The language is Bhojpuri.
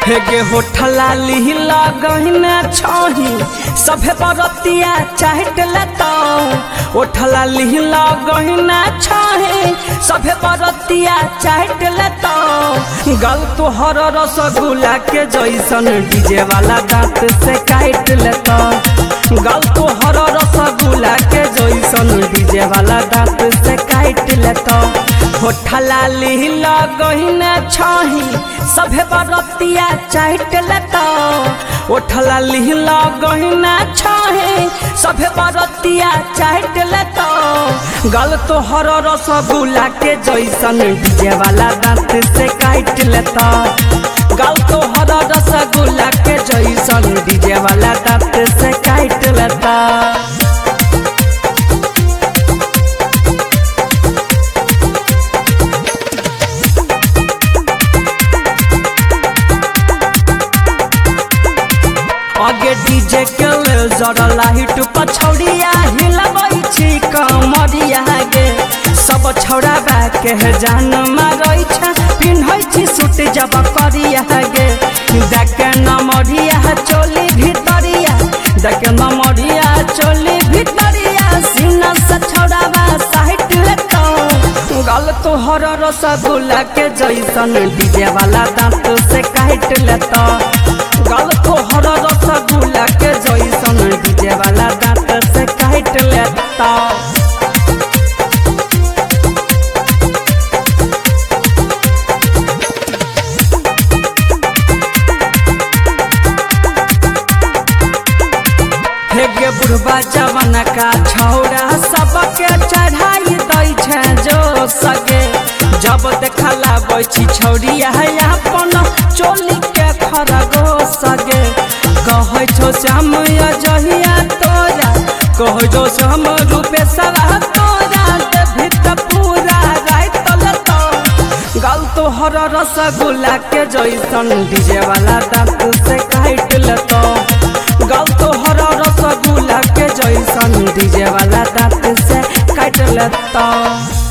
हेगे होठला लिहिला गहना छही सभे बरतिया चाहट लेता होठला लिहिला गहना छही सभे बरतिया चाहट लेता गल तोहर रसगुल्ला के जैसन डीजे वाला दांत से काट लेता गल तोहर रसगुल्ला के जैसन डीजे वाला दांत से काट लेता होठला लिहिला गहना छही सभे बरतिया चाहट लेता होठला लिहिला गहना छही सभे बरतिया चाहट लेता गल तोहर रसगुल्ला के जैसन डीजे वाला दांत से काट लेता गल तोहर रसगुल्ला के जैसन डीजे वाला दांत से काट लेता। आगे डीजे के जरा लाइट पछौड़िया हिलबै छी कमरिया गे सब छौड़ा बा के जान मारै छ पिन्है छी सूट जब करिया गे देख नमरिया चोली भितरिया देख नमरिया चोली भितरिया सीना से छौड़ा बा साइट लेता गल तोहर रसगुल्ला के जैसन डीजे वाला दांत से काट लेता गल तोहर रसगुल्ला के जैसन डीजे वाला दांत से काट लेता। हेगे बुढ़बा जवान का छौड़ा सबके चढ़ाई दै छै जो सगे जब देखला बैठी छौड़िया अपन चोली के खरगोश सगे कहै छो श्याम अजहिया तोरा कहै छो श्याम रूपे सवा तोरा भीत पूरा रात लेता गल तोहर रसगुल्ला के जैसन डीजे वाला दांत से काट लेता गल तोहर रसगुल्ला के जैसन डीजे वाला दांत से काट लेता।